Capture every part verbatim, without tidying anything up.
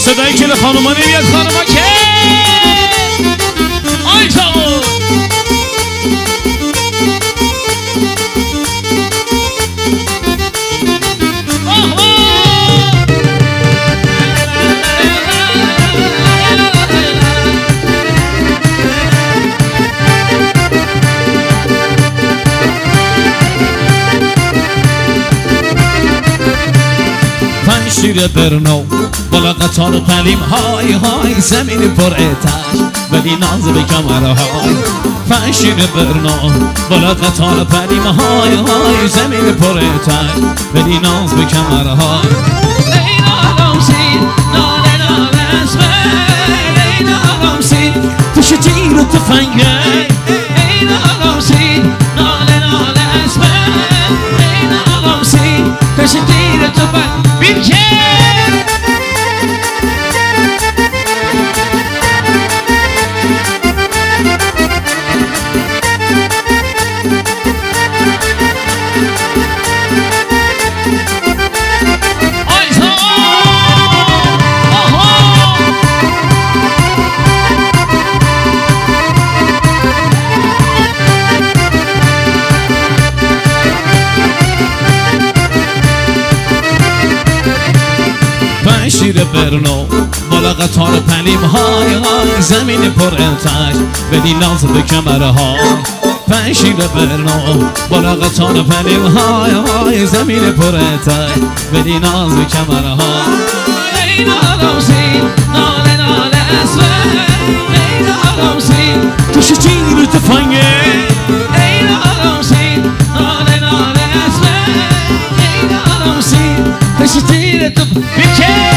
صدای کل خانوما نمیاد خانوما که آی جاون شیر برنو بالا قطار قلیم های های زمین پر اتش ولی ناز به کمره های پنشیر برنو بالا قطار قلیم های های زمین پر اتش ولی ناز به کمره های لیلا رمزی ناله ناله اسمه لیلا رمزی توش تیر و تفنگه لیلا رمزی ناله ناله اسمه لیلا رمزی توش تیر و تفنگه بیرکه شیر برنو بالا قطار پلیم های های زمین پر اتش بدی ناز به کمره های پنشیر برنو بالا قطار پلیم های های زمین پر اتش بدی ناز به کمره های لیلا رمزی ناله ناله اسمه لیلا رمزی توش تیر و تفنگه لیلا رمزی ناله ناله اسمه لیلا رمزی توش تیر و تفنگه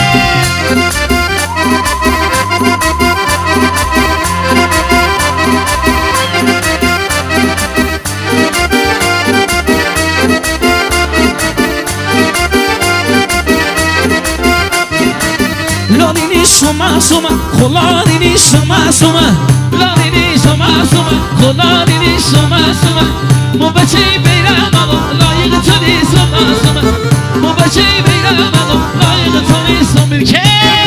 نیستم معصومه خدا نیستم معصومه لانی نیستم معصومه خدا نیستم معصومه مو بچه بیرم آقا لایق تو نیستم معصومه مو بچه بیرم آقا لایق تو نیستم بیرکه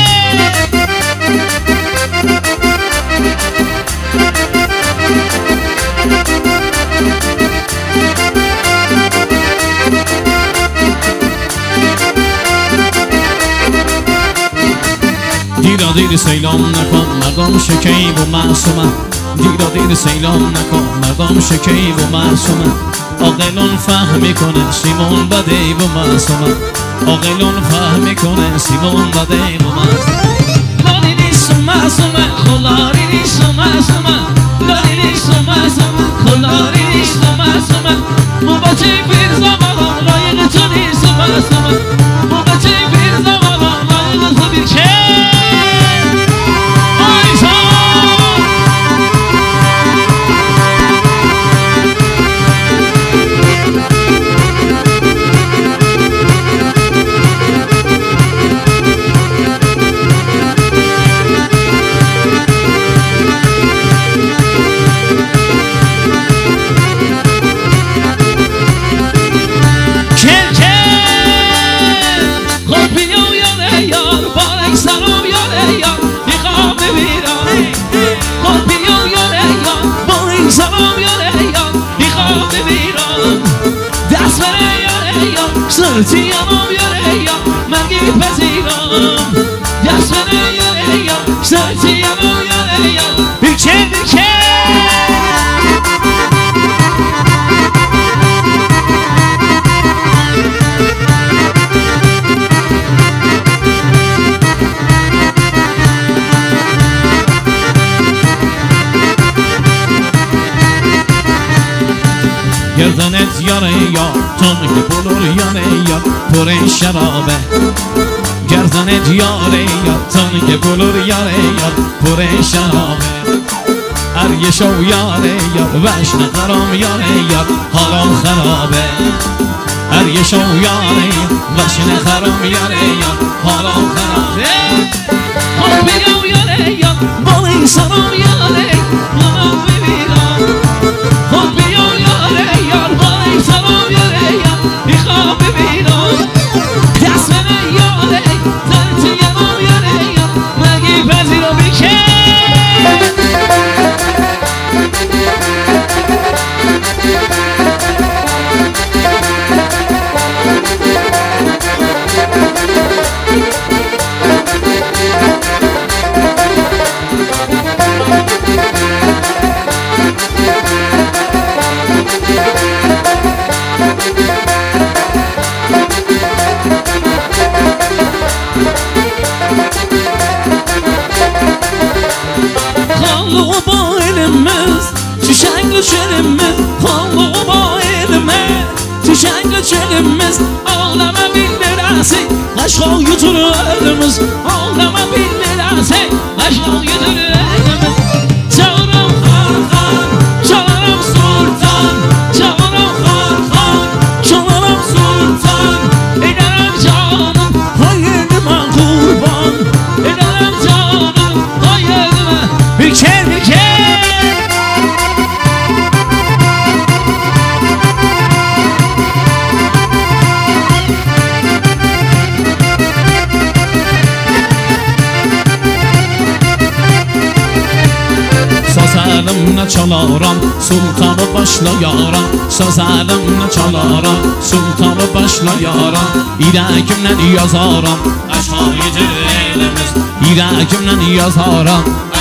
دیرا دیر سیلام نکن مردم شکیب و معصومه دیرا دیر سیلام نکن مردم شکیب و معصومه عاقلون فهم میکنه سیمون بده و معصومه عاقلون فهم میکنه سیمون بده و معصومه لانی نیستم معصومه خلاری نیستم معصومه لانی نیستم معصومه خلاری نیستم معصومه مو بچه پیر زمان لایق تو نیستم معصومه مو بچه پیر زمان لایق تو بیرکه سرتی امام یاره یا مرگی پذیرم دست بده یاره یا سرتی امام یاره یا بیرکه بیرکه گردنت یاره یا تنگ بلور یاره یا پر شرابه گردنت یاره یا تنگ بلور یاره یا پر شرابه هر یه شو یاره یا وشن خرام یاره یا حالم خرابه هر یه شو یاره وشن خرام یاره یا حالم خرابه خب بیام یاره یا با این سرام یاره منم ببینم خب بیام یاره یا با این سرام یاره یا میخوام ببینم دست بده یاره ترتی یمام یاره یا gelimiz Ağlama bildirəsi Aşkal yutur elimiz Ağlama bildirəsi Aşkal yutur elimiz Canım Xarxan Canım Sultan Canım Xarxan Canım Sultan Edərəm canım Hayırlıma kurban Edərəm canım Hayırlıma Büker büker Sözəlimlə çalaram, sultanı başlayaram Sözəlimlə çalaram, sultanı başlayaram İrəqimlə yazaram, aşağı gedir elimiz İrəqimlə yazaram,